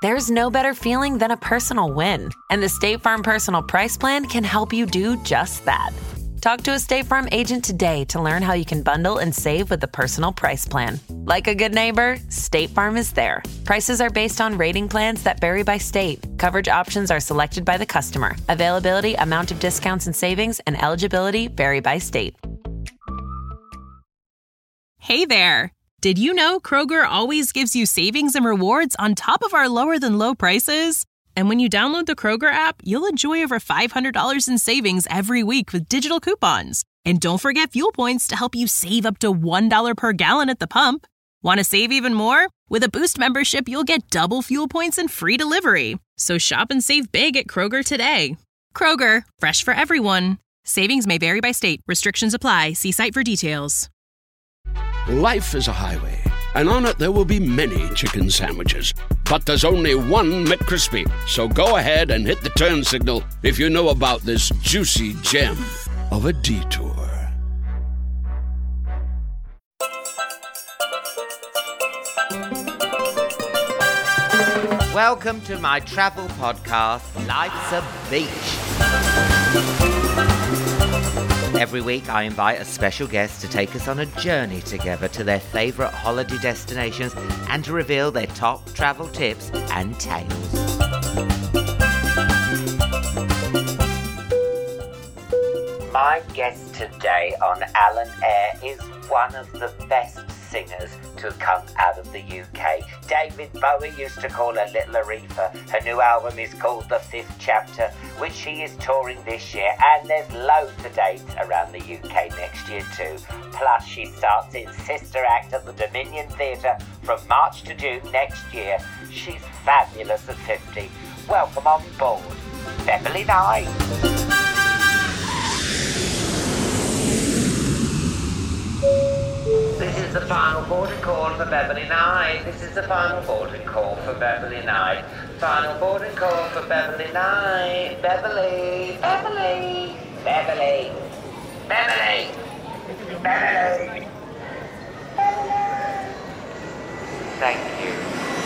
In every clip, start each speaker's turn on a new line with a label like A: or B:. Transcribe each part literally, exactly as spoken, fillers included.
A: There's no better feeling than a personal win. And the State Farm Personal Price Plan can help you do just that. Talk to a State Farm agent today to learn how you can bundle and save with the Personal Price Plan. Like a good neighbor, State Farm is there. Prices are based on rating plans that vary by state. Coverage options are selected by the customer. Availability, amount of discounts and savings, and eligibility vary by state.
B: Hey there! Did you know Kroger always gives you savings and rewards on top of our lower-than-low prices? And when you download the Kroger app, you'll enjoy over five hundred dollars in savings every week with digital coupons. And don't forget fuel points to help you save up to one dollar per gallon at the pump. Want to save even more? With a Boost membership, you'll get double fuel points and free delivery. So shop and save big at Kroger today. Kroger, fresh for everyone. Savings may vary by state. Restrictions apply. See site for details.
C: Life is a highway, and on it there will be many chicken sandwiches. But there's only one McCrispy. So go ahead and hit the turn signal if you know about this juicy gem of a detour.
D: Welcome to my travel podcast, Life's a Beach. Every week I invite a special guest to take us on a journey together to their favourite holiday destinations and to reveal their top travel tips and tales. My guest today on Alan Air is one of the best singers to come out of the U K. David Bowie used to call her Little Aretha. Her new album is called The Fifth Chapter, which she is touring this year, and there's loads of dates around the U K next year too. Plus she starts its sister act at the Dominion Theatre from March to June next year. She's fabulous at fifty. Welcome on board, Beverly Knight. This is the final boarding call for Beverly Knight. This is the final boarding call for Beverly Knight. Final boarding call for Beverly Knight. Beverly, Beverly, Beverly, Beverly, Beverly, Beverly. Thank you.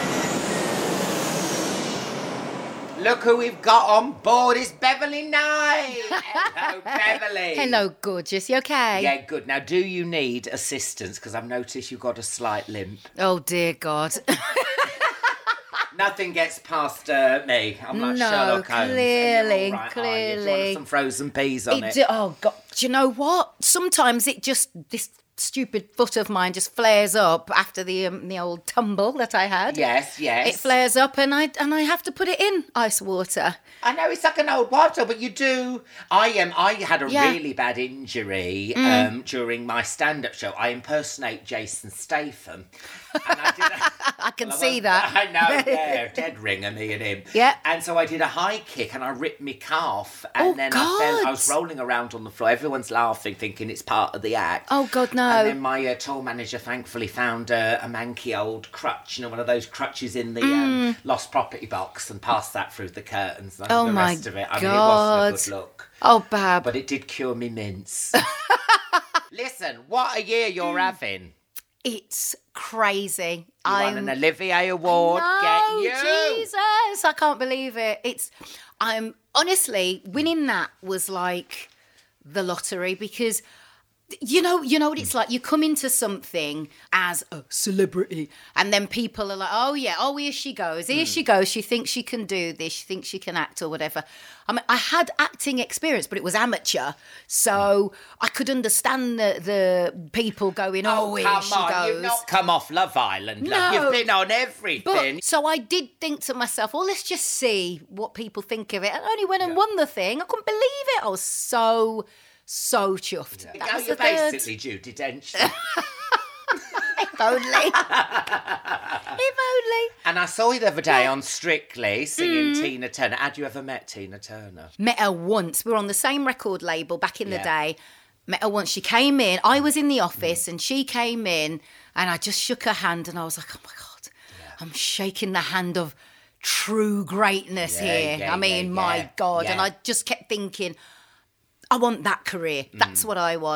D: Look who we've got on board. It's Beverly Knight. Hello, Beverly.
E: Hello, gorgeous. You okay?
D: Yeah, good. Now, do you need assistance? Because I've noticed you've got a slight limp.
E: Oh, dear God.
D: Nothing gets past uh, me. I'm like
E: no,
D: Sherlock Holmes.
E: clearly,
D: Right,
E: clearly.
D: Do you want some frozen peas on it?
E: it do, oh, God. Do you know what? Sometimes it just... this. Stupid foot of mine just flares up after the um, the old tumble that I had.
D: Yes, yes.
E: It flares up and I and I have to put it in ice water.
D: I know it's like an old bottle, but you do. I am. Um, I had a
E: yeah.
D: really bad injury
E: mm.
D: um, during my stand-up show. I impersonate Jason Statham. And I, did a,
E: I can
D: well,
E: see
D: I,
E: that.
D: I know, yeah, dead ringer, me and him.
E: Yeah.
D: And so I did a high kick and I ripped my calf. And
E: oh,
D: then
E: God.
D: I fell. I was rolling around on the floor. Everyone's laughing, thinking it's part of the act.
E: Oh, God, no.
D: And then my uh, tour manager thankfully found uh, a manky old crutch, you know, one of those crutches in the mm. um, lost property box, and passed that through the curtains. And
E: oh,
D: the
E: my
D: rest of it. I
E: God.
D: mean, it wasn't a good look.
E: Oh, Bab.
D: But it did cure me mince. Listen, what a year you're mm. having.
E: It's crazy.
D: You
E: I'm...
D: won an Olivier Award.
E: No,
D: Get you.
E: Jesus, I can't believe it. It's, I'm honestly winning that was like the lottery, because you know, you know what it's like. You come into something as a celebrity, and then people are like, "Oh yeah, oh here she goes, here mm. she goes. She thinks she can do this. She thinks she can act or whatever." I mean, I had acting experience, but it was amateur, so I could understand the, the people going, "Oh, oh here
D: come
E: she
D: on.
E: goes."
D: You've not come off Love Island.
E: No,
D: love. You've been on everything.
E: But, so I did think to myself, "Well, let's just see what people think of it." And I only went and yeah. won the thing. I couldn't believe it. I was so. So chuffed.
D: Yeah. That was you're basically Judi Dench.
E: If only. If only.
D: And I saw you the other day yeah. on Strictly singing
E: mm.
D: Tina Turner. Had you ever met Tina Turner?
E: Met her once. We were on the same record label back in
D: yeah.
E: the day. Met her once. She came in. I was in the office mm. and she came in and I just shook her hand and I was like, oh my God, yeah. I'm shaking the hand of true greatness
D: yeah,
E: here.
D: Yeah,
E: I mean,
D: yeah,
E: my
D: yeah.
E: God.
D: Yeah.
E: And I just kept thinking, I want that career. That's mm. what I want.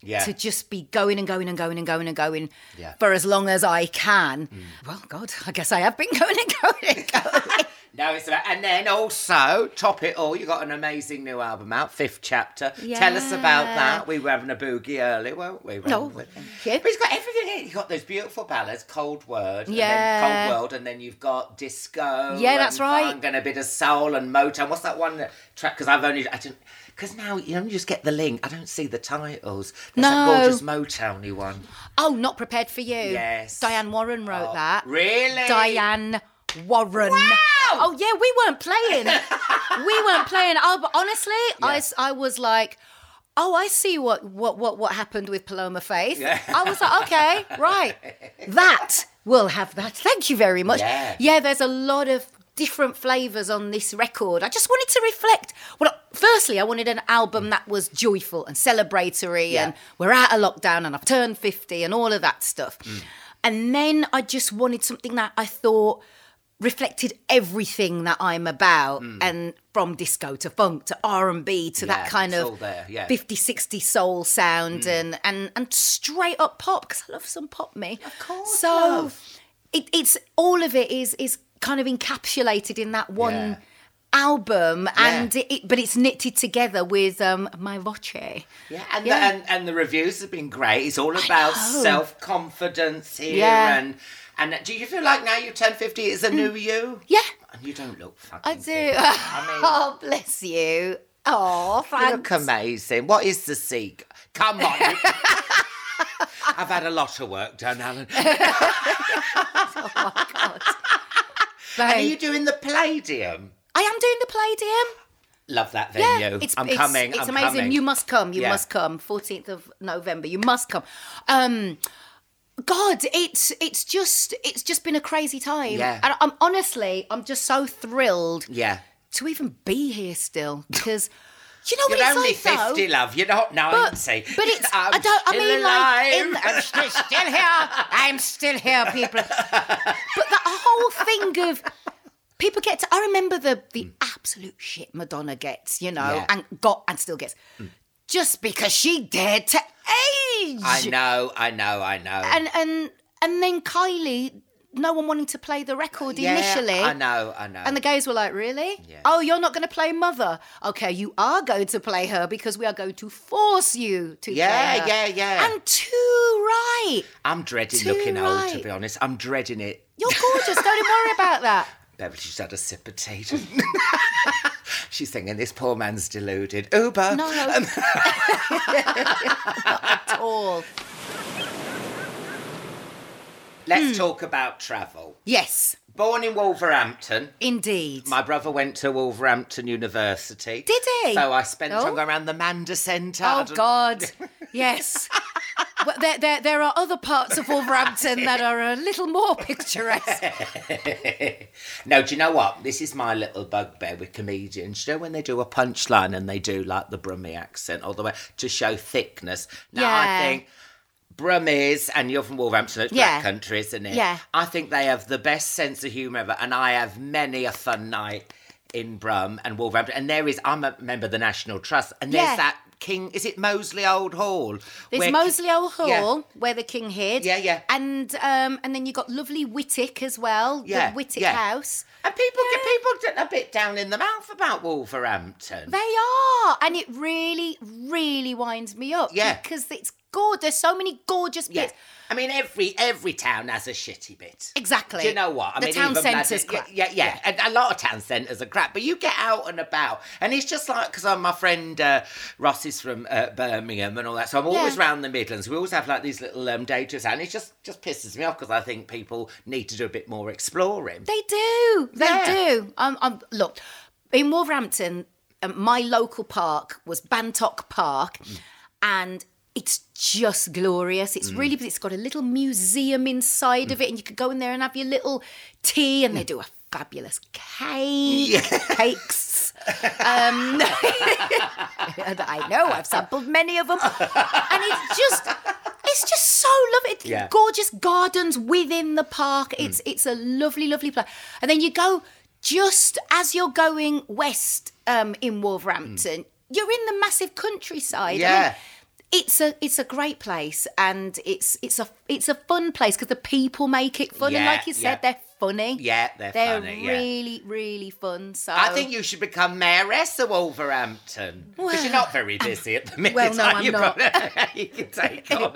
F: Yeah.
E: to just be going and going and going and going and going
F: Yeah.
E: for as long as I can. Mm. Well, God, I guess I have been going and going and going.
F: No, it's about, and then also top it all. You got an amazing new album out, Fifth Chapter. Tell us about that. We were having a boogie early, weren't we?
E: No,
F: But
E: yeah.
F: it's got everything in it. You got those beautiful ballads, Cold Word,
E: Yeah.
F: and then Cold World, and then you've got disco.
E: Yeah, that's
F: and
E: right.
F: funk and a bit of soul and Motown. What's that one track? Because I've only I didn't. Because now you know you just get the link. I don't see the titles. There's
E: No.
F: that gorgeous Motowny one.
E: Oh, Not Prepared for You.
F: Yes.
E: Diane Warren wrote
F: Oh,
E: that.
F: really?
E: Diane Warren.
F: Wow!
E: Oh, yeah, we weren't playing. we weren't playing. Oh, but honestly, I, s- I was like, oh, I see what, what, what, what happened with Paloma Faith.
F: Yeah.
E: I was like, okay, right. That, we'll have that. Thank you very much.
F: Yeah.
E: Yeah, there's a lot of different flavours on this record. I just wanted to reflect. Well, firstly, I wanted an album that was joyful and celebratory,
F: Yeah.
E: and we're out of lockdown and I've turned fifty and all of that stuff. Mm. And then I just wanted something that I thought reflected everything that I'm about, mm. and from disco to funk to R and B to
F: Yeah,
E: that kind
F: it's
E: of
F: all there, yeah.
E: fifty, sixty soul sound, mm. and, and, and straight up pop, because I love some pop me.
F: Of course,
E: So
F: love.
E: It, it's all of it is is kind of encapsulated in that one
F: Yeah.
E: album,
F: Yeah.
E: and it, it, but it's knitted together with um, my voce.
F: Yeah, and,
E: Yeah.
F: The, and and the reviews have been great. It's all about
E: know.
F: self-confidence here.
E: Yeah.
F: And and do you feel like now you turn fifty, it's a new you?
E: Yeah,
F: And you don't look fucking
E: I do.
F: fifty. I mean,
E: Oh, bless you. Oh,
F: you
E: thanks.
F: look amazing. What is the secret? Come on. I've had a lot of work done, Alan.
E: Oh, my God.
F: And are
E: Babe,
F: you doing the Palladium?
E: I am doing the Palladium.
F: Love that venue.
E: Yeah, it's,
F: I'm
E: it's,
F: coming.
E: It's
F: I'm
E: amazing.
F: coming.
E: You must come. You
F: Yeah.
E: must come. fourteenth of November. You must come. Um, God, it's it's just it's just been a crazy time.
F: Yeah.
E: And I'm honestly, I'm just so thrilled
F: Yeah.
E: to even be here still, because you know what
F: You're
E: it's
F: only
E: like
F: fifty,
E: though?
F: love. You're not ninety.
E: But, but it's,
F: I'm
E: I don't, I
F: still
E: mean, like, in,
F: alive.
E: I'm still, still here. I'm still here, people. But that whole thing of people get to, I remember the, the absolute shit Madonna gets, you know,
F: Yeah.
E: and got, and still gets, just because she dared to age.
F: I know, I know, I know.
E: And, and, and then Kylie, no one wanting to play the record
F: Yeah,
E: initially.
F: I know, I know.
E: And the guys were like, really?
F: Yeah.
E: Oh, you're not going to play Mother? Okay, you are going to play her because we are going to force you to
F: Yeah,
E: play her.
F: yeah, yeah.
E: And too right.
F: I'm dreading
E: Too
F: looking old, to
E: right.
F: be honest. I'm dreading it.
E: You're gorgeous. Don't even worry about that.
F: Beverly just had a sip of tea. She's thinking, this poor man's deluded. Uber.
E: No, no. Not at all.
F: Let's talk about travel.
E: Yes,
F: Born in Wolverhampton.
E: indeed.
F: My brother went to Wolverhampton University.
E: Did he?
F: So I spent
E: Oh.
F: time going around the Manda Centre. I
E: Oh,
F: don't-
E: God. Yes. Well, there, there, there are other parts of Wolverhampton that are a little more picturesque.
F: No, do you know what? This is my little bugbear with comedians. You know when they do a punchline and they do like the Brummie accent all the way to show thickness? Now I
E: Yeah.
F: think Brummies, and you're from Wolverhampton, it's
E: Yeah.
F: black country, isn't it?
E: Yeah.
F: I think they have the best sense of humour ever, and I have many a fun night in Brum and Wolverhampton. And there is, I'm a member of the National Trust, and there's
E: Yeah.
F: that King, is it Moseley Old Hall?
E: There's
F: where-
E: Moseley Old Hall,
F: Yeah.
E: where the king hid.
F: Yeah, yeah.
E: And um, and then you got lovely Whittick as well,
F: Yeah,
E: the Whittick
F: yeah.
E: House.
F: And people get people get a bit down in the mouth about Wolverhampton.
E: They are, and it really, really winds me up.
F: Yeah.
E: Because it's gorgeous. There's so many gorgeous
F: Yeah.
E: bits.
F: I mean, every every town has a shitty bit.
E: Exactly.
F: Do you know what? I
E: The
F: mean,
E: town
F: even
E: centre's
F: bloody-
E: crap.
F: Yeah, yeah, yeah. And a lot of town centres are crap, but you get out and about, and it's just like, because my friend uh, Ross is from uh, Birmingham and all that, so I'm always
E: Yeah.
F: round the Midlands. We always have like these little um, day trips, and it just just pisses me off because I think people need to do a bit more exploring.
E: They do. They
F: Yeah.
E: do. Um, um, look, in Wolverhampton, um, my local park was Bantock Park,
F: Mm.
E: and it's just glorious. It's
F: Mm.
E: really, it's got a little museum inside of it, and you could go in there and have your little tea, and they do a fabulous cake, cakes. Um, I know, I've sampled many of them, and it's just. It's just so lovely. It's
F: Yeah.
E: gorgeous gardens within the park. It's
F: Mm.
E: it's a lovely, lovely place. And then you go just as you're going west um, in Wolverhampton, you're in the massive countryside. I
F: Yeah.
E: mean, It's a it's a great place, and it's it's a it's a fun place because the people make it fun, and
F: Yeah,
E: like you said,
F: yeah.
E: they're funny.
F: Yeah, they're
E: they're
F: funny, yeah.
E: really really fun. So
F: I think you should become mayoress of Wolverhampton because you're not very busy at the minute.
E: Well, no,
F: are
E: I'm
F: you?
E: not.
F: You can take on.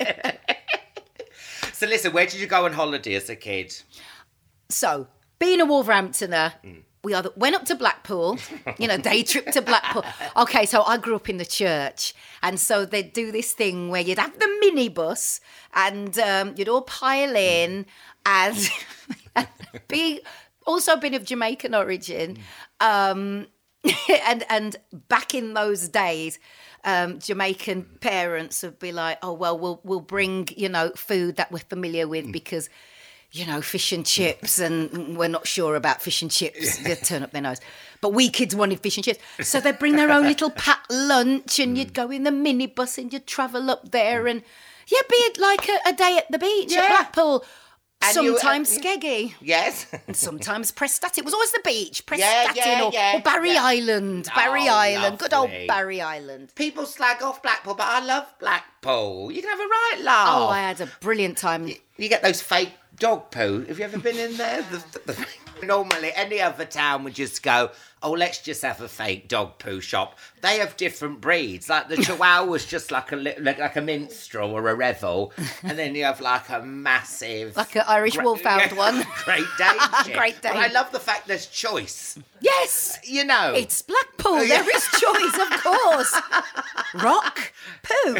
F: So listen, where did you go on holiday as a kid?
E: So, being a Wolverhamptoner, we either went up to Blackpool, you know, day trip to Blackpool. Okay, so I grew up in the church, and so they'd do this thing where you'd have the minibus, and um, you'd all pile in, and being also been of Jamaican origin, um, and and back in those days. Um, Jamaican parents would be like, "Oh well, we'll we'll bring you know food that we're familiar with because, you know, fish and chips, and we're not sure about fish and chips." They turn up their nose, but we kids wanted fish and chips, so they'd bring their own little packed lunch, and you'd go in the minibus and you'd travel up there, and yeah, be it like a, a day at the beach at
F: Yeah.
E: Blackpool.
F: And you-
E: Sometimes
F: uh,
E: Skeggy,
F: Yes.
E: and sometimes Prestat. It was always the beach, Prestatyn
F: Yeah, yeah,
E: or,
F: yeah,
E: or Barry
F: yeah.
E: Island, Barry
F: Oh,
E: Island, good old
F: lovely.
E: Barry Island.
F: People slag off Blackpool, but I love Blackpool. You can have a right laugh.
E: Oh, I had a brilliant time.
F: You get those fake dog poo. Have you ever been in there? The, the, the, normally, any other town would just go, oh, let's just have a fake dog poo shop. They have different breeds. Like the Chihuahua's just like a li- like, like a minstrel or a revel, and then you have like a massive,
E: Like an Irish Wolfhound one.
F: Great Dane.
E: Great
F: But
E: Dane.
F: I love the fact there's choice.
E: Yes,
F: You know,
E: it's Blackpool. There is choice, of course. Rock, poo.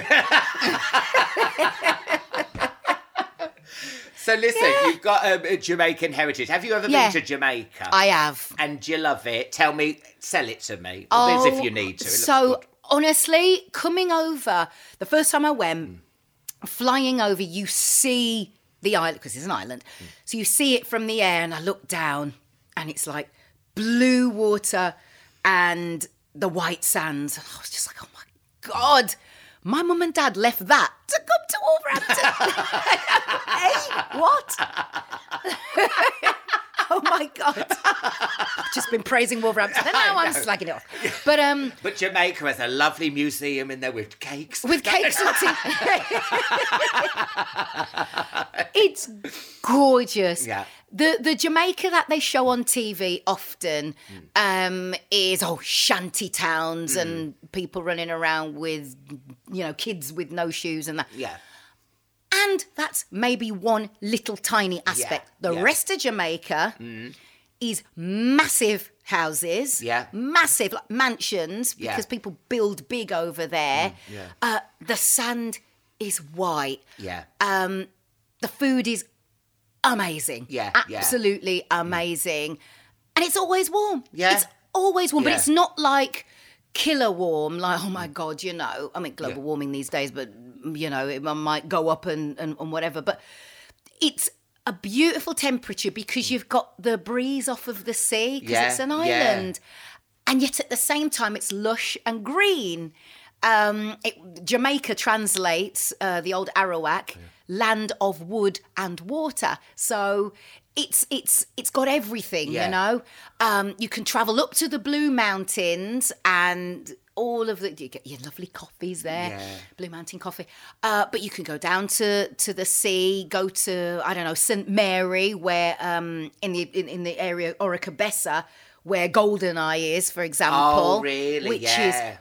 F: So listen, you've got um, a Jamaican heritage. Have you ever
E: Yeah.
F: been to Jamaica?
E: I have.
F: And do you love it? Tell me, sell it to me.
E: Oh,
F: As if you need to. It looks
E: so
F: good.
E: honestly, coming over the first time I went, flying over, you see the island because it's an island. So you see it from the air, and I look down, and it's like blue water and the white sands. And I was just like, oh my god. My mum and dad left that to come to Wolverhampton. Hey, what? Oh my God. I've just been praising Wolverhampton and now I'm slagging it off. But um
F: But Jamaica has a lovely museum in there with cakes.
E: with cakes and tea. It's gorgeous.
F: Yeah.
E: The the Jamaica that they show on T V often um, is oh shanty towns and people running around with you know kids with no shoes and that.
F: Yeah.
E: And that's maybe one little tiny aspect.
F: Yeah,
E: The
F: yeah.
E: rest of Jamaica is massive houses,
F: Yeah.
E: massive like mansions
F: Yeah.
E: because people build big over there.
F: yeah.
E: Uh, the sand is white.
F: Yeah.
E: Um, the food is amazing.
F: Yeah, yeah.
E: Absolutely amazing. And it's always warm.
F: Yeah.
E: It's always warm, but
F: Yeah.
E: it's not like killer warm, like, oh my God, you know. I mean, global
F: Yeah.
E: warming these days, but, you know, it might go up and, and, and whatever. But it's a beautiful temperature because you've got the breeze off of the sea because
F: Yeah,
E: it's an
F: yeah.
E: island. And yet at the same time, it's lush and green. Um, it, Jamaica translates uh, the old Arawak, land of wood and water. So it's it's it's got everything,
F: Yeah.
E: you know. Um, you can travel up to the Blue Mountains and all of the you get your lovely coffees there,
F: Yeah.
E: Blue Mountain coffee. Uh, but you can go down to to the sea, go to I don't know Saint Mary, where um, in the in, in the area Oricabessa, where Goldeneye is, for example.
F: Oh, really?
E: Which
F: yeah.
E: is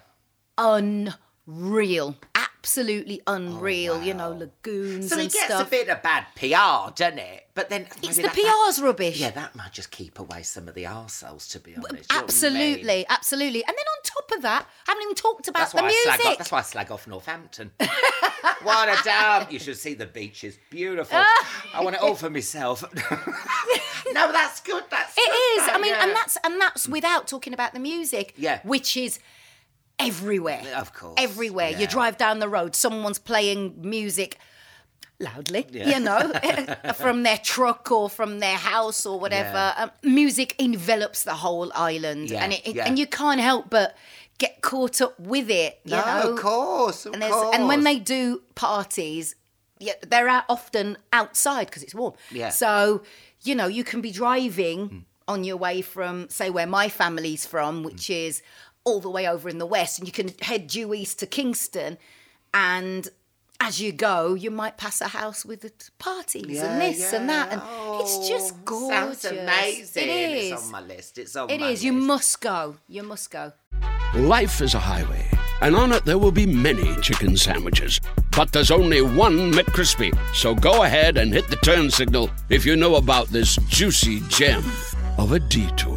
E: unreal, absolutely unreal. You know, lagoons
F: So
E: and
F: it gets
E: stuff.
F: a bit of bad P R, doesn't it? But then
E: it's
F: maybe
E: the
F: that
E: P R's rubbish.
F: Yeah, that might just keep away some of the arseholes, to be honest. You know what I mean?
E: Absolutely, absolutely. And then on top of that, I haven't even talked about
F: That's
E: the
F: why, I slag off,
E: music.
F: that's why I slag off Northampton. What a damn! You should see the beaches. Beautiful. I want it all for myself. No, that's good. That's
E: It
F: good,
E: is.
F: that,
E: I mean,
F: yeah.
E: and that's and that's without talking about the music.
F: Yeah.
E: Which is everywhere.
F: Of course,
E: Everywhere.
F: yeah.
E: You drive down the road, someone's playing music loudly,
F: Yeah.
E: you know, from their truck or from their house or whatever.
F: Yeah.
E: Um, music envelops the whole island,
F: Yeah,
E: and it, it-
F: yeah.
E: and you can't help but get caught up with it. You
F: No,
E: know?
F: of course, of
E: and, there's-
F: course.
E: and when they do parties, yeah, they're out often outside because it's warm.
F: Yeah.
E: So, you know, you can be driving on your way from, say, where my family's from, which is all the way over in the west, and you can head due east to Kingston, And as you go, you might pass a house with the parties
F: Yeah,
E: and this
F: yeah.
E: and that. And
F: Oh,
E: it's just gorgeous.
F: Sounds amazing.
E: It is.
F: It's on my list. It's on
E: It
F: my
E: is. You
F: list.
E: must go. You must go.
C: Life is a highway, and on it there will be many chicken sandwiches. But there's only one McCrispy. So go ahead and hit the turn signal if you know about this juicy gem of a detour.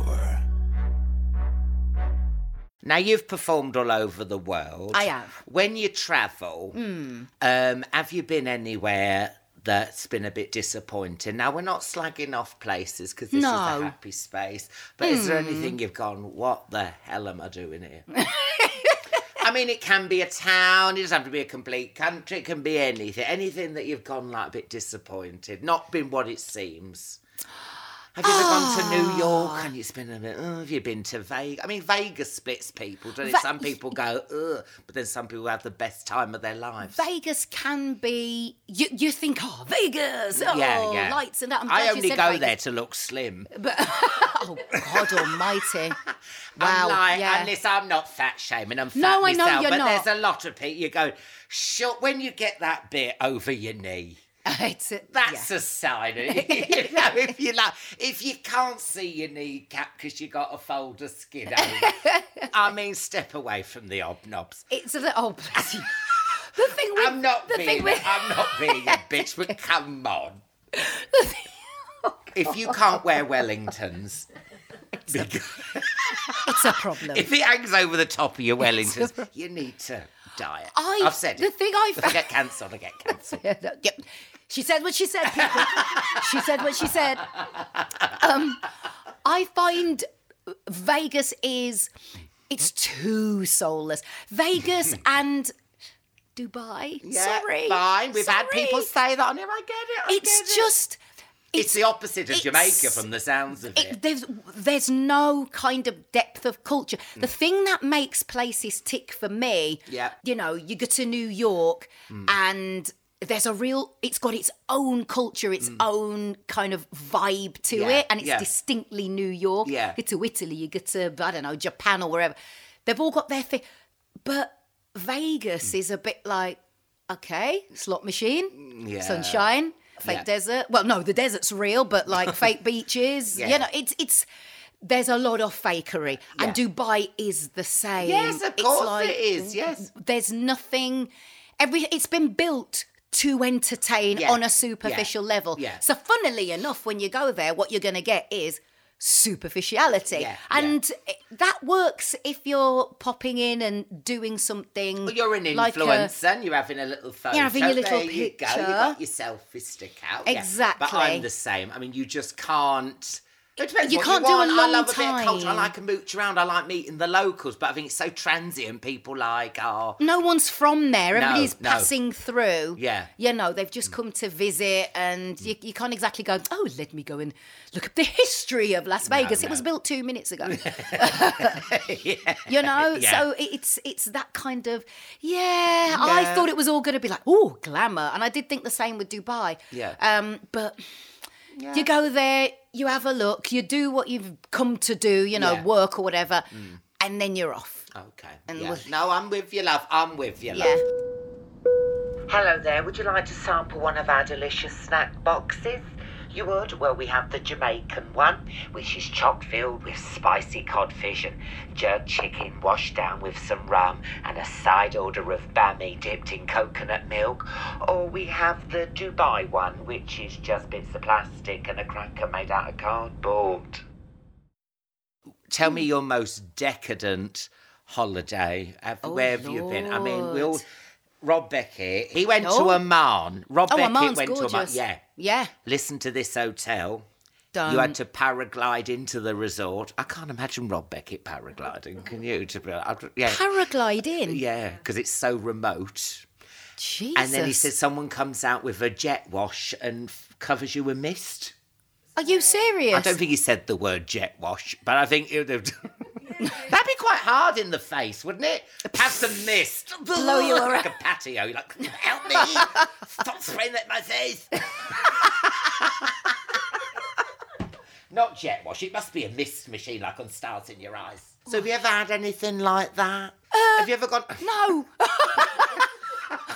F: Now, you've performed all over the world.
E: I have.
F: When you travel, um, have you been anywhere that's been a bit disappointing? Now, we're not slagging off places because this is
E: No.
F: a happy space. But is there anything you've gone, what the hell am I doing here? I mean, it can be a town. It doesn't have to be a complete country. It can be anything. Anything that you've gone like a bit disappointed. Not been what it seems. Have you ever gone to New York and it's been a bit, oh, have you been to Vegas? I mean, Vegas splits people, doesn't it?
E: Ve-
F: Some people go, ugh, but then some people have the best time of their lives.
E: Vegas can be. You, you think, oh, Vegas, oh,
F: yeah, yeah.
E: lights and that. I'm
F: I
E: glad you
F: only
E: said
F: go
E: Vegas.
F: there to look slim.
E: But oh God Almighty! Wow,
F: I'm like,
E: yeah.
F: unless I'm not fat shaming, I'm fat
E: No, I know
F: myself.
E: you're
F: but
E: not.
F: there's a lot of people, you go, sure, when you get that bit over your knee,
E: It's a,
F: that's
E: yeah.
F: a sign. you know, if you like, if you can't see your kneecap because you got a fold of skin over, I mean, step away from the hobnobs.
E: It's a little. Oh, bless you. The thing with,
F: I'm not
E: the
F: being,
E: thing with,
F: I'm not being a bitch, but come on.
E: the thing, oh,
F: If you can't wear Wellingtons, because
E: it's a problem.
F: if it hangs over the top of your Wellingtons, you need to diet.
E: I,
F: I've said
E: the
F: it.
E: thing I
F: If I get cancelled, I get cancelled.
E: Yep. She said what she said, people. She said what she said. Um, I find Vegas is, it's too soulless. Vegas and Dubai.
F: Yeah,
E: Sorry.
F: fine. We've had
E: Sorry.
F: people say that on here. I get it. I
E: It's
F: get it.
E: just.
F: It's, the opposite of
E: it's-
F: Jamaica from the sounds of it.
E: It, there's there's no kind of depth of culture. The thing that makes places tick for me,
F: Yeah.
E: you know, you go to New York and there's a real, it's got its own culture, its own kind of vibe to
F: Yeah,
E: it, and it's
F: yeah.
E: distinctly New York.
F: Yeah.
E: You go to Italy, you go to, I don't know, Japan or wherever. They've all got their thing. But Vegas is a bit like, okay, slot machine,
F: Yeah.
E: sunshine. Fake
F: Yeah.
E: desert. Well, no, the desert's real, but like fake beaches.
F: Yeah.
E: You know, it's it's. There's a lot of fakery, and Dubai is the same.
F: Yes, of
E: It's
F: course
E: like,
F: it is, yes.
E: There's nothing. Every it's been built to entertain
F: Yeah.
E: on a superficial
F: Yeah.
E: level.
F: Yeah.
E: So, funnily enough, when you go there, what you're going to get is superficiality,
F: Yeah,
E: and it- that works if you're popping in and doing something.
F: Well, you're an
E: like a-
F: influencer and you're having a little photo.
E: You're having your little
F: there you go. You
E: picture.
F: got your selfie stick out. Yeah.
E: Exactly.
F: But I'm the same. I mean, you just can't. It depends
E: You
F: what
E: can't
F: you
E: do a
F: want. I
E: long
F: love a bit of culture. I
E: time.
F: like a mooch around. I like meeting the locals. But I think it's so transient. People like, oh,
E: No one's from there. Everybody's
F: no.
E: passing through.
F: Yeah.
E: You know, they've just come to visit, and you, you can't exactly go, oh, let me go and look up the history of Las Vegas. It
F: no.
E: was built two minutes ago.
F: yeah.
E: You know?
F: Yeah.
E: So it- it's it's that kind of, yeah, I
F: Yeah.
E: thought it was all going to be like, oh, glamour. And I did think the same with Dubai.
F: Yeah.
E: Um, but you go there, you have a look, you do what you've come to do, you know,
F: Yeah.
E: work or whatever, and then you're off.
F: Okay.
E: And
F: yeah.
E: we'll-
F: No, I'm with you, love. I'm with you, love.
E: Yeah.
D: Hello there, would you like to sample one of our delicious snack boxes? You would? Well, we have the Jamaican one, which is chock filled with spicy codfish and jerk chicken washed down with some rum and a side order of bami dipped in coconut milk. Or we have the Dubai one, which is just bits of plastic and a cracker made out of cardboard.
F: Tell me your most decadent holiday. Have,
E: Oh,
F: where have you been? I mean, we all.
E: Lord.
F: Rob Beckett, he went to
E: Oh.
F: Amman. Rob
E: Oh,
F: Beckett
E: Amman's
F: went
E: gorgeous.
F: to Amman. Yeah.
E: Yeah.
F: Listen to this hotel.
E: Don't.
F: You had to paraglide into the resort. I can't imagine Rob Beckett paragliding. Can you? To be, I, yeah.
E: Paragliding?
F: Yeah, because it's so remote.
E: Jesus.
F: And then he says someone comes out with a jet wash and f- covers you with mist.
E: Are you serious?
F: I don't think he said the word jet wash, but I think it would have... That'd be quite hard in the face, wouldn't it? Have some mist.
E: Blow you
F: like
E: around.
F: a patio. You're like, help me. Stop spraying that in my face. Not jet wash. It must be a mist machine like on Stars in Your Eyes. So have you ever had anything like that?
E: Uh,
F: have you ever gone...
E: No.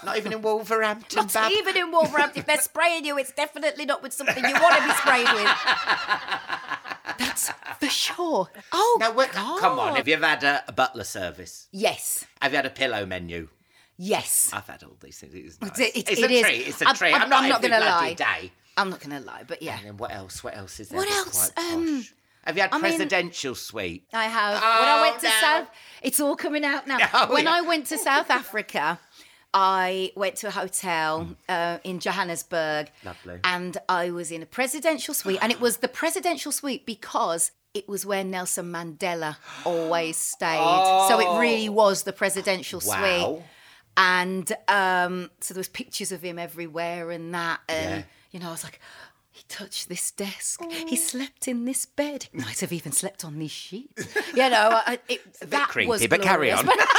F: Not even in Wolverhampton,
E: Not
F: Bab?
E: even in Wolverhampton. If they're spraying you, it's definitely not with something you want to be sprayed with. That's for sure. Oh,
F: Now, what,
E: God.
F: come on, have you ever had a, a butler service?
E: Yes.
F: Have you had a pillow menu?
E: Yes.
F: I've had all these things. It's, nice.
E: It- it-
F: it's
E: it
F: a
E: is.
F: treat. It's a
E: I'm-
F: treat.
E: I'm-
F: I'm, not
E: I'm not
F: every
E: gonna
F: bloody
E: lie.
F: day.
E: I'm not going to lie, but yeah.
F: And then what else? What else is there?
E: What
F: that's
E: else?
F: quite
E: Um,
F: posh? Have you had
E: I mean-
F: presidential suite?
E: I have. when
F: Oh,
E: I went to
F: no.
E: South, it's all coming out now.
F: Oh,
E: when
F: yeah.
E: I went to South Africa, I went to a hotel uh, in Johannesburg.
F: Lovely.
E: And I was in a presidential suite. And it was the presidential suite because it was where Nelson Mandela always stayed. So it really was the presidential
F: Wow.
E: suite. And um, so there was pictures of him everywhere and that. And,
F: Yeah.
E: you know, I was like... He touched this desk. He slept in this bed. He might have even slept on these sheets. You know, I- it,
F: a bit
E: that
F: creepy,
E: was
F: but carry
E: glorious.
F: on.
E: But-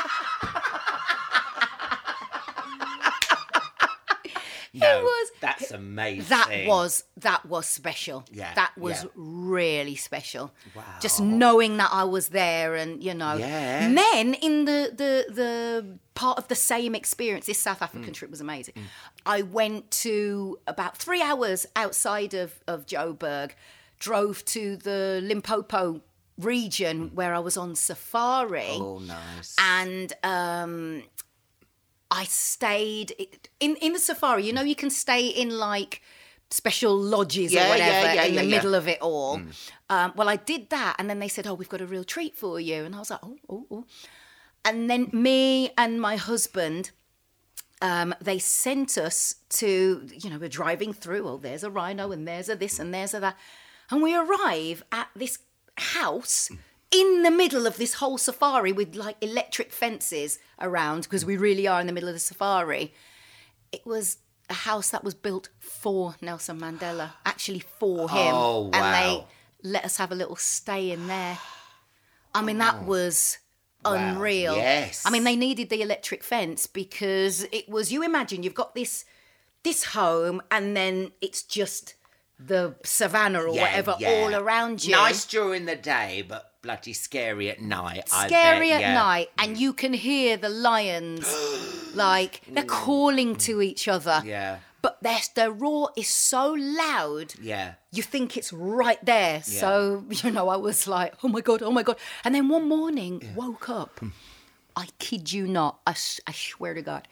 F: No,
E: was-
F: that's amazing.
E: that was that was special.
F: Yeah,
E: that was
F: yeah.
E: really special.
F: Wow.
E: Just knowing that I was there, and you know.
F: Yeah.
E: And then in the the the part of the same experience, this South
F: Mm.
E: African trip was amazing. I went to about three hours outside of of Joburg, drove to the Limpopo region where I was on safari.
F: Oh, nice.
E: And um, I stayed in in the safari. You know, you can stay in like special lodges
F: Yeah,
E: or whatever
F: yeah, yeah,
E: in
F: yeah,
E: the
F: yeah.
E: middle of it all. Um, well, I did that, and then they said, "Oh, we've got a real treat for you," and I was like, "Oh, oh, oh." And then me and my husband, um, they sent us to, you know, we're driving through. Oh, there's a rhino, and there's a this, and there's a that, and we arrive at this house in the middle of this whole safari with like electric fences around because we really are in the middle of the safari. It was a house that was built for Nelson Mandela, actually for him.
F: Oh,
E: And
F: wow.
E: they let us have a little stay in there. I mean, that was unreal.
F: yes.
E: I mean, they needed the electric fence because it was, you imagine you've got this this home and then it's just the savannah or
F: Yeah,
E: whatever
F: yeah.
E: all around you.
F: Nice during the day, but bloody scary at night. I
E: Scary
F: bet,
E: at
F: yeah.
E: night, and you can hear the lions like they're calling to each other.
F: Yeah.
E: But their their roar is so loud.
F: Yeah.
E: You think it's right there. So, you know, I was like, oh my God, oh my God. And then one morning, woke up. I kid you not. I, s- I swear to God.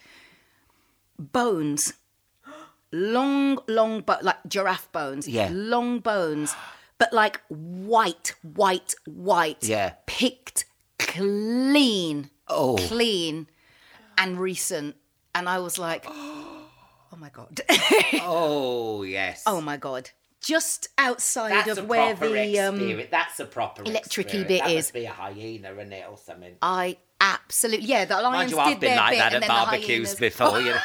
E: Bones. Long, long, but like giraffe bones.
F: Yeah.
E: Long bones. But like white, white, white.
F: Yeah.
E: Picked clean.
F: Oh.
E: Clean and recent. And I was like, oh my God.
F: Oh, yes.
E: Oh my God. Just outside
F: That's
E: of
F: a
E: where
F: proper
E: the um
F: experience. That's a proper
E: electric-y
F: experience.
E: bit
F: that
E: is.
F: must be a hyena, isn't it, or something?
E: I absolutely yeah, the
F: Mind
E: lions
F: you,
E: did
F: I've been
E: their
F: like
E: bit,
F: that
E: and
F: at
E: then the
F: barbecues
E: hyenas-
F: before. You know.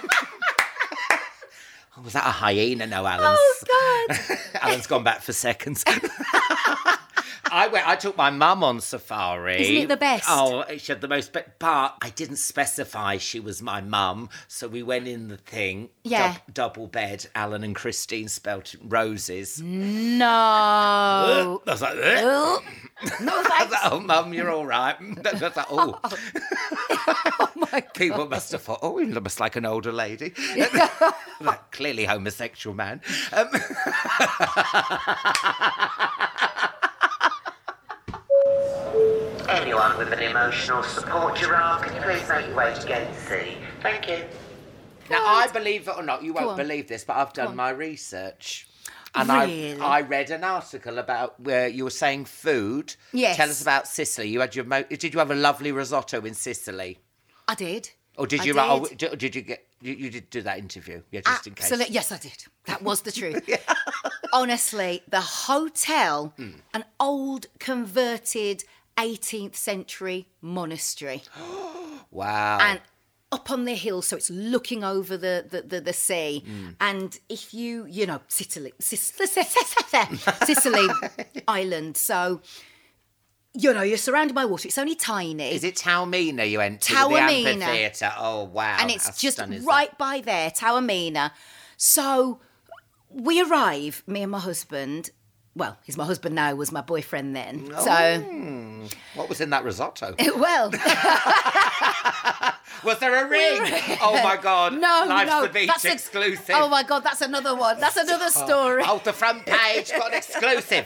F: Oh, was that a hyena? No, Alan's.
E: Oh God.
F: Alan's gone back for seconds. I went. I took my mum on safari.
E: Isn't it the best?
F: Oh, she had the most. But, but I didn't specify she was my mum, so we went in the thing.
E: Yeah.
F: dub- double bed. Alan and Christine spelt roses.
E: No.
F: I was like, "Eh?"
E: Oh, no
F: I was
E: thanks.
F: like, oh, mum, you're all right. I was like, oh.
E: Oh my God.
F: People must have thought, oh, he looks like an older lady. Like, clearly homosexual man. Um,
D: Anyone with an emotional support giraffe, can you please make your way to gate C? Thank you.
F: now, I believe it or not, you
E: Go
F: won't
E: on.
F: believe this, but I've done
E: on.
F: my research. And
E: Really?
F: I, I read an article about where you were saying food.
E: Yes.
F: Tell us about Sicily. You had your mo- did you have a lovely risotto in Sicily,
E: I did.
F: or did
E: I
F: you?
E: did.
F: Oh, did, did you get? You, you did do that interview? Yeah, just in case.
E: Absolutely. Yes, I did. That was the truth. Honestly, the hotel,
F: Hmm.
E: an old converted eighteenth century monastery.
F: Wow.
E: And up on the hill, so it's looking over the, the, the, the sea.
F: Mm.
E: And if you, you know, Sicily, Sicily, Sicily island, so, you know, you're surrounded by water. It's only tiny.
F: Is it Taormina you went to?
E: Taormina.
F: The amphitheatre. Oh, wow.
E: and it's
F: How
E: just
F: stunning is
E: right by there, Taormina. So we arrive, me and my husband. Well, he's my husband now, was my boyfriend then. So,
F: that? What was in that risotto?
E: well,
F: Was there a ring? Oh my God.
E: No,
F: Life's
E: no.
F: the Beach
E: that's a-
F: exclusive.
E: oh my God, that's another one. That's another story.
F: Oh, the front page got an exclusive.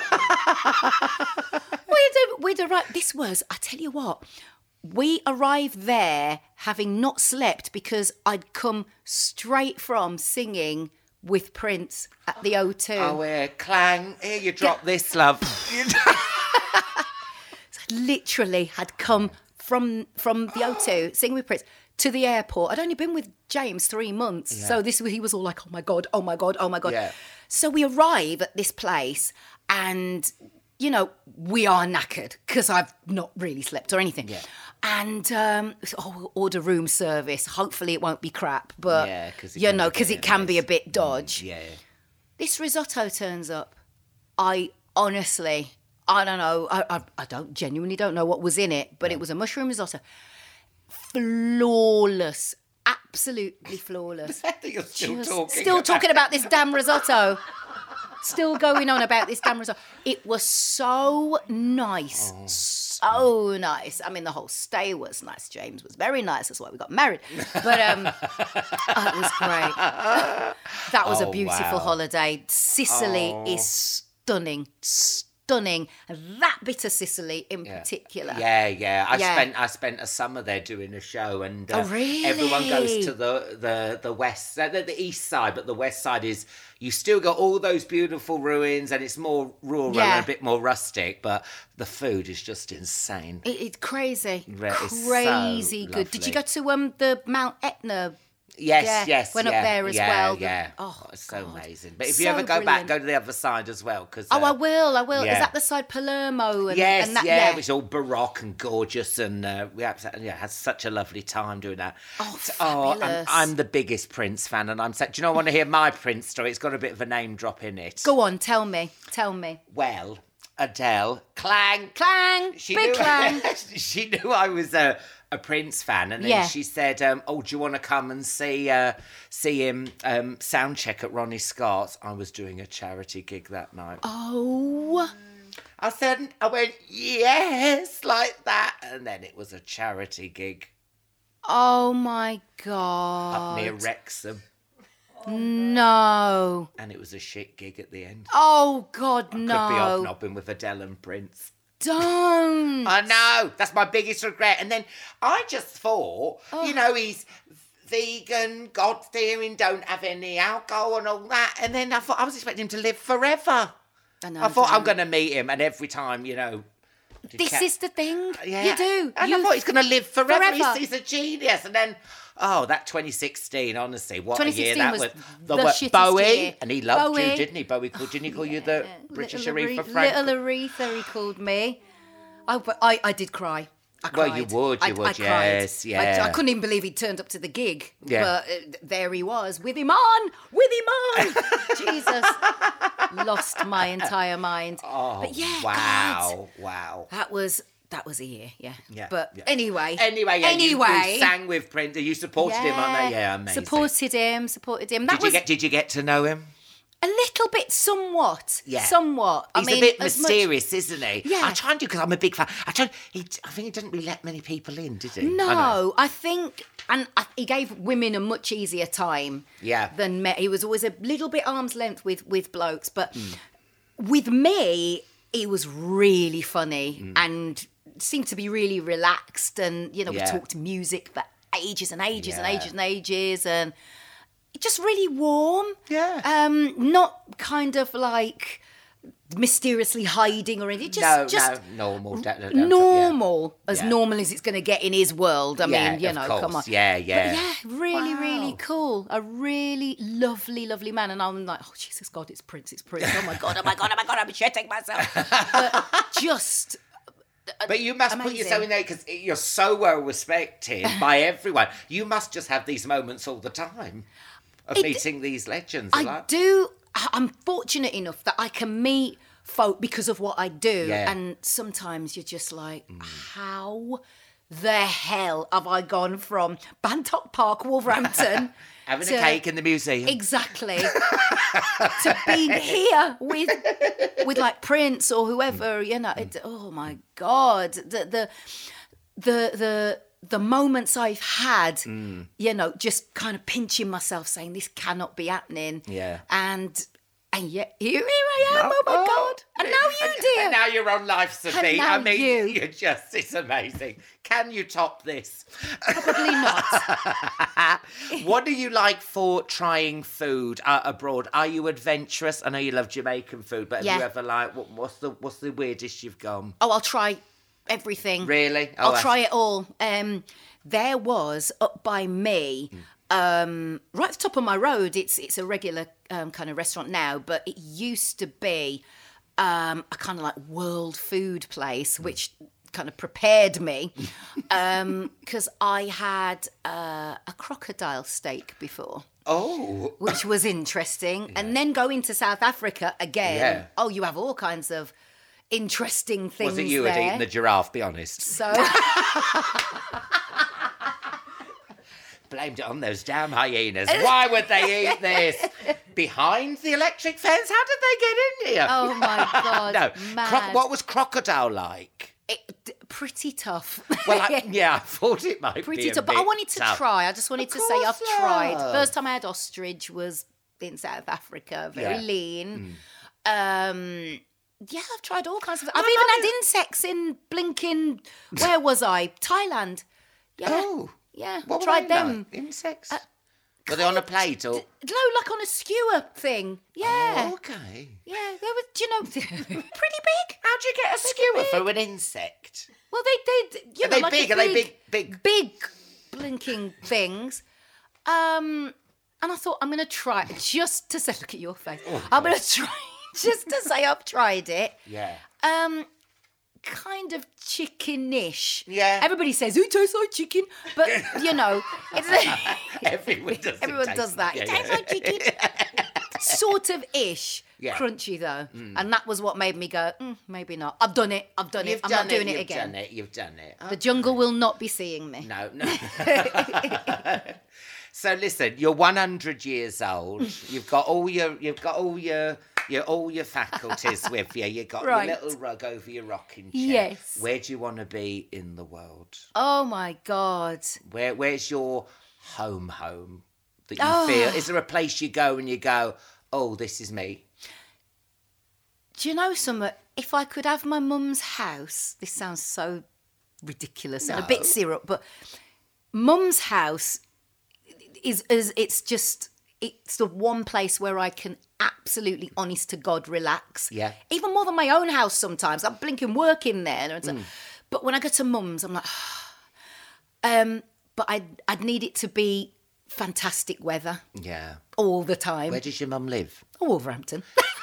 E: We'd, we'd arrived. This was, I tell you what, we arrived there having not slept because I'd come straight from singing with Prince at the O two.
F: Oh, yeah, clang. Here, you drop this, love.
E: Literally had come from from the O two, singing with Prince, to the airport. I'd only been with James three months.
F: Yeah.
E: So this he was all like, oh my God, oh my God, oh my God.
F: Yeah.
E: So we arrive at this place and, you know, we are knackered because I've not really slept or anything.
F: Yeah.
E: And, um, oh, we'll order room service. Hopefully it won't be crap. But,
F: Yeah, 'cause it
E: you
F: can
E: know,
F: be
E: because it
F: getting
E: can be a
F: nice.
E: bit dodge.
F: Yeah.
E: This risotto turns up. I honestly, I don't know. I, I, I don't genuinely don't know what was in it, but it was a mushroom risotto. Flawless. Absolutely flawless.
F: You're still
E: Just-
F: talking.
E: Still
F: about-
E: talking about this damn risotto. Still going on about this damn risotto. It was so nice.
F: Oh.
E: So nice. I mean, the whole stay was nice. James was very nice. That's why we got married. But um, oh, it was great. That was
F: Oh,
E: a beautiful
F: wow.
E: holiday. Sicily
F: Oh.
E: is stunning. Stunning. And that bit of Sicily in
F: Yeah.
E: particular.
F: Yeah, yeah. I
E: Yeah.
F: spent I spent a summer there doing a show, and uh,
E: Oh, really?
F: everyone goes to the the the west, uh, the, the east side, but the west side is you still got all those beautiful ruins, and it's more rural
E: Yeah.
F: and a bit more rustic, but the food is just insane.
E: It, it's crazy.
F: Yeah, it's so
E: Crazy good. Did you go
F: lovely.
E: to um the Mount Etna?
F: Yes,
E: Yeah,
F: yes,
E: went up
F: yeah,
E: there as
F: yeah,
E: well. The-
F: Yeah,
E: oh,
F: it's so
E: God.
F: amazing. But if
E: So
F: you ever go back,
E: brilliant.
F: go to the other side as well, because
E: Oh, I will. I will.
F: yeah.
E: Is that the side Palermo? And,
F: Yes,
E: and that,
F: yeah,
E: yeah.
F: it was all baroque and gorgeous, and uh, we absolutely yeah, had such a lovely time doing that.
E: Oh,
F: So- I'm,
E: fabulous.
F: I'm the biggest Prince fan, and I'm saying, do you know, I want to hear my Prince story? It's got a bit of a name drop in it.
E: Go on, tell me. Tell me.
F: Well, Adele, clang,
E: Clang.
F: She
E: big
F: knew,
E: clang.
F: she knew I was a, a Prince fan, and then
E: Yeah.
F: she said, um, "Oh, do you want to come and see uh, see him um, sound check at Ronnie Scott's?" I was doing a charity gig that night.
E: Oh.
F: I said, I went, yes, like that, and then it was a charity gig
E: Oh, my God.
F: up near Wrexham,
E: No.
F: and it was a shit gig at the end.
E: Oh, God,
F: Could be
E: no.
F: hobnobbing with Adele and Prince.
E: Don't.
F: I know. That's my biggest regret. And then I just thought,
E: Oh.
F: you know, he's vegan, God-fearing, don't have any alcohol and all that. And then I thought I was expecting him to live forever.
E: I, know,
F: I thought I'm
E: don't.
F: going to meet him, and every time, you know. to
E: This
F: chat-
E: is the thing.
F: Yeah.
E: You do.
F: And
E: you
F: I thought he's going to live forever.
E: forever.
F: He's, he's a genius. And then, oh, that twenty sixteen, honestly, what a year
E: 2016
F: that
E: was
F: was.
E: the
F: what-
E: shittest
F: Bowie,
E: year.
F: and he loved
E: Bowie.
F: you, didn't he? Bowie called, didn't he call you the British
E: Little
F: Aretha
E: Are-
F: Franklin?
E: Little Aretha, he called me. I, but I, I did cry. I
F: Well,
E: cried.
F: you would, you
E: I,
F: would,
E: I cried.
F: yes,
E: I,
F: yeah.
E: I couldn't even believe he turned up to the gig.
F: Yeah.
E: But uh, there he was, with him on, with him on. Jesus. Lost my entire mind.
F: Oh,
E: but yeah,
F: wow,
E: God,
F: wow.
E: that was that was a year, yeah.
F: Yeah,
E: But
F: yeah.
E: anyway.
F: Anyway, yeah, you-
E: anyway.
F: you, sang with Prince. You supported him on that. Yeah, amazing.
E: Supported him, supported him. That
F: Did you
E: was
F: get? Did you get to know him?
E: a little bit, somewhat.
F: Yeah.
E: Somewhat.
F: He's
E: I mean,
F: a bit
E: as much-
F: mysterious, isn't he?
E: Yeah.
F: I try and do because I'm a big fan. I try. He, I think he didn't really let many people in, did he? I know.
E: No, I think, and I, he gave women a much easier time.
F: Yeah.
E: Than men. He was always a little bit arm's length with with blokes, but
F: Hmm.
E: with me, he was really funny
F: Hmm.
E: and seemed to be really relaxed. And you know,
F: Yeah.
E: we talked music for ages and ages and
F: Yeah.
E: ages and ages, and just really warm.
F: Yeah.
E: Um, not kind of like mysteriously hiding or anything. Just,
F: no,
E: just
F: no, normal. da- da- da- yeah.
E: normal, as
F: Yeah.
E: normal as it's going to get in his world. I
F: Yeah,
E: mean, you
F: of
E: know,
F: course.
E: come on.
F: Yeah, yeah.
E: But yeah, really, really
F: Wow.
E: cool. A really lovely, lovely man. And I'm like, oh, Jesus God, it's Prince, it's Prince. Oh my God, oh my God, oh my God, I'm shitting myself. But just,
F: But you must put
E: Amazing.
F: yourself in there because you're so well respected by everyone. You must just have these moments all the time of
E: It-
F: meeting these legends.
E: I
F: like-
E: do, I'm fortunate enough that I can meet folk because of what I do.
F: Yeah.
E: And sometimes you're just like, how the hell have I gone from Bantock Park, Wolverhampton,
F: Having
E: to-
F: a cake in the museum.
E: Exactly. To being here with with like Prince or whoever, you know. It, oh my God. The the the the the moments I've had,
F: Mm.
E: you know, just kind of pinching myself, saying this cannot be happening.
F: Yeah.
E: And and yet here, here I am. Oh, my God! And now you,
F: and,
E: dear.
F: And now you're on Life's a
E: And
F: Beat.
E: now
F: I mean,
E: you.
F: you're just, it's amazing. Can you top this?
E: Probably not.
F: What do you like for trying food uh, abroad? Are you adventurous? I know you love Jamaican food, but have
E: Yeah.
F: you ever like, what, what's the what's the weirdest you've gone?
E: Oh, I'll try everything.
F: Really? Oh,
E: I'll
F: that's-
E: try it all. Um, there was up by me, um, right at the top of my road. It's it's a regular um, kind of restaurant now, but it used to be um, a kind of like world food place, which kind of prepared me because I had uh, a crocodile steak before.
F: Oh.
E: Which was interesting. And then going to South Africa again.
F: Yeah.
E: Oh, you have all kinds of interesting things
F: Was it you
E: there.
F: had eaten the giraffe, be honest?
E: So
F: Blamed it on those damn hyenas. Why would they eat this? Behind the electric fence? How did they get in here?
E: oh my God,
F: no.
E: mad.
F: Croc- what was crocodile like?
E: It, d- pretty tough.
F: Well, I, yeah, I thought it might
E: pretty
F: be a
E: tough. But I
F: bit
E: wanted to
F: tough.
E: try. I just wanted
F: Of
E: to say I've
F: course,
E: tried.
F: love.
E: First time I had ostrich was in South Africa, very
F: Yeah. Mm.
E: lean. Um, yeah, I've tried all kinds of. I've
F: I
E: even
F: love
E: had
F: it.
E: insects in blinking. Where was I? Thailand. Yeah.
F: Oh.
E: Yeah,
F: What were
E: tried
F: they
E: them.
F: like? Insects? were they on a plate or?
E: No, like on a skewer thing. Yeah.
F: Oh, okay.
E: Yeah, they were, do you know, pretty big.
F: How'd you get a skewer for an insect?
E: Well, they did, you
F: Are
E: know,
F: they
E: like
F: big?
E: a
F: Are they big- big?
E: Big blinking things. Um, and I thought, I'm going to try it just to say, look at your face.
F: Oh,
E: I'm going to try just to say I've tried it.
F: Yeah.
E: Um, kind of chickenish.
F: Yeah.
E: Everybody says, it tastes like chicken. But, you know, it's
F: Everyone does. it
E: everyone
F: taste-
E: does that.
F: Yeah,
E: It tastes
F: yeah.
E: like chicken. Sort of ish.
F: Yeah.
E: Crunchy though. And that was what made me go, mm, maybe not. I've done it. I've done
F: You've
E: it. I'm
F: done
E: not doing it,
F: you've
E: again.
F: Done it. You've done it.
E: The jungle will not be seeing me.
F: No, no. So listen, you're one hundred years old. You've got all your, you've got all your, your all your faculties with you. You've got
E: Right.
F: your little rug over your rocking chair.
E: Yes.
F: Where do you want to be in the world?
E: Oh my God.
F: Where, where's your home, home that you
E: Oh.
F: feel? Is there a place you go and you go, oh, this is me?
E: Do you know something? If I could have my mum's house, this sounds so ridiculous and a bit syrup, but mum's house is, is it's just, it's the one place where I can absolutely, honest to God, relax.
F: Yeah.
E: Even more than my own house sometimes. I'm blinking work in there. And so- But when I go to mum's, I'm like, um, but I'd, I'd need it to be fantastic weather
F: Yeah.
E: all the time.
F: Where does your mum live?
E: Wolverhampton.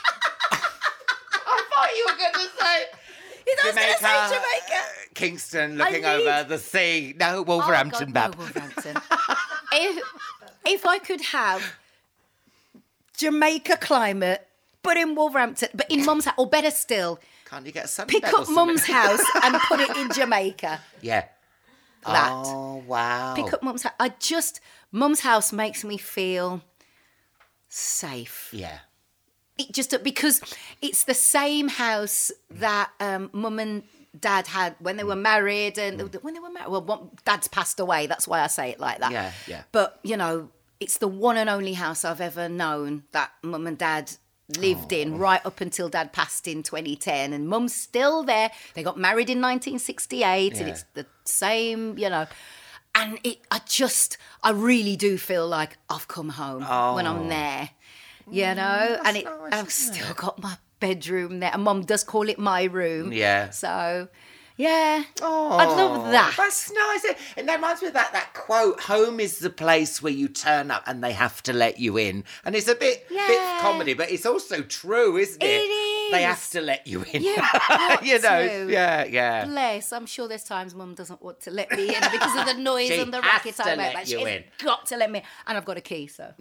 F: I thought you were going to say
E: I was going to say Jamaica.
F: Kingston, looking
E: I need-
F: over the sea. No, Wolverhampton,
E: oh, God,
F: Bab.
E: no, Wolverhampton. if, if I could have Jamaica climate, but in Wolverhampton, but in mum's house, or better still,
F: Can't you get a sunbed
E: pick
F: or
E: up
F: something?
E: mum's house and put it in Jamaica.
F: Yeah.
E: That.
F: Oh, wow.
E: Pick up mum's house. I just, mum's house makes me feel safe.
F: Yeah.
E: It just because it's the same house that um, mum and dad had when they were married, and when they were married. Well, one, dad's passed away. That's why I say it like that.
F: Yeah, yeah.
E: But you know, it's the one and only house I've ever known that mum and dad lived in right up until dad passed in twenty ten, and mum's still there. They got married in nineteen sixty-eight, and
F: Yeah.
E: it's the same, you know. And it, I just, I really do feel like I've come home when I'm there. You know, and it,
F: nice,
E: I've still got my bedroom there. And Mum does call it my room.
F: Yeah.
E: So, yeah.
F: Oh,
E: I'd love that.
F: That's nice. And that reminds me of that, that quote, home is the place where you turn up and they have to let you in. And it's a bit, bit
E: Yeah.
F: comedy, but it's also true, isn't it?
E: It
F: They
E: is.
F: have to let you in.
E: You've got
F: you know,
E: to.
F: yeah, yeah.
E: Bless. I'm sure there's times Mum doesn't want to let me in because of the noise
F: She
E: and the
F: has
E: racket
F: to
E: I make.
F: let
E: But
F: you
E: she's
F: in.
E: got to let me. And I've got a key, so.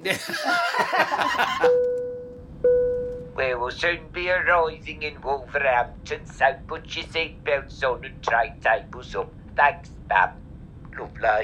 D: We will soon be arriving in Wolverhampton, so put your seatbelts on and tray tables up. Thanks, Bab. Lovely.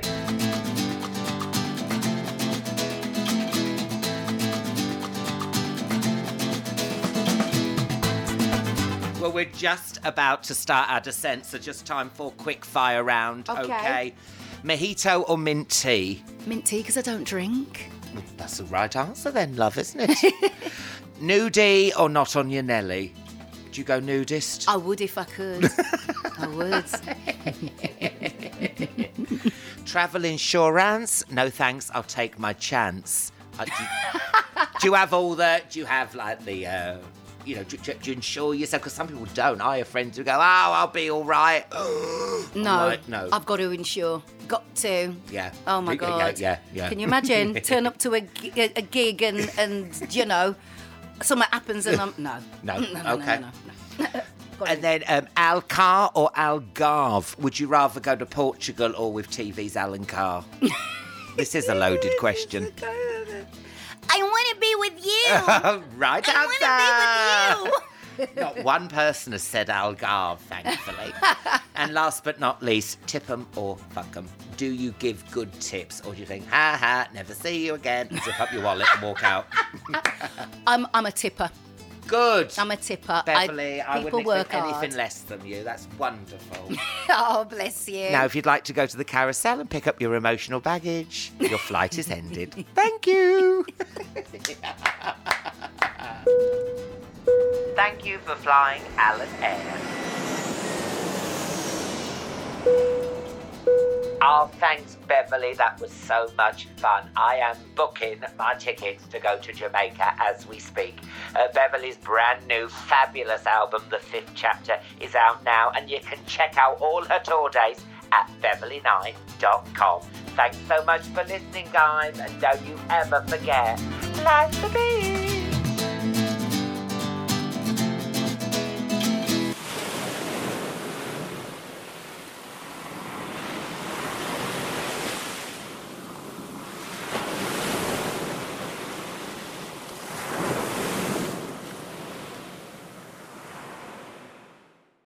F: Well, we're just about to start our descent, so just time for quick fire round, okay?
E: Okay.
F: Mojito or mint tea?
E: Mint tea, because I don't drink.
F: That's the right answer then, love, isn't it? Nudie or not on your Nelly? Do you go nudist?
E: I would if I could. I would.
F: Travel insurance? No thanks, I'll take my chance. Uh, do, you, do you have all the, do you have like the, uh, you know, do, do, do you insure yourself? Because some people don't. I have friends who go, oh, I'll be all right.
E: No,
F: like, no.
E: I've got to insure. Got to.
F: Yeah.
E: Oh, my
F: Yeah,
E: God.
F: Yeah, yeah.
E: Can you imagine? Turn up to a, gi- a, a gig and, and, you know, something happens and I'm... No.
F: No.
E: no, no
F: Okay.
E: No, no, no. Got
F: And
E: it.
F: then um, Alcar or Algarve? Would you rather go to Portugal or with T V's Alan Carr? This is a loaded question.
E: I want to be with you.
F: Right
E: I want to be with you.
F: Not one person has said Algarve, thankfully. And last but not least, tip 'em or fuck 'em. Do you give good tips or do you think, ha ha, never see you again, zip up your wallet and walk out?
E: I'm, I'm a tipper.
F: Good.
E: I'm a tipper.
F: Beverly, I,
E: I, people
F: wouldn't
E: work
F: expect
E: hard.
F: anything less than you. That's wonderful.
E: Oh, bless you.
F: Now, if you'd like to go to the carousel and pick up your emotional baggage, your flight is ended. Thank you. Thank you for flying Alan Air. Oh, thanks, Beverly. That was so much fun. I am booking my tickets to go to Jamaica as we speak. Uh, Beverly's brand new, fabulous album, The Fifth Chapter, is out now, and you can check out all her tour dates at beverly nine dot com. Thanks so much for listening, guys, and don't you ever forget, life's a beat.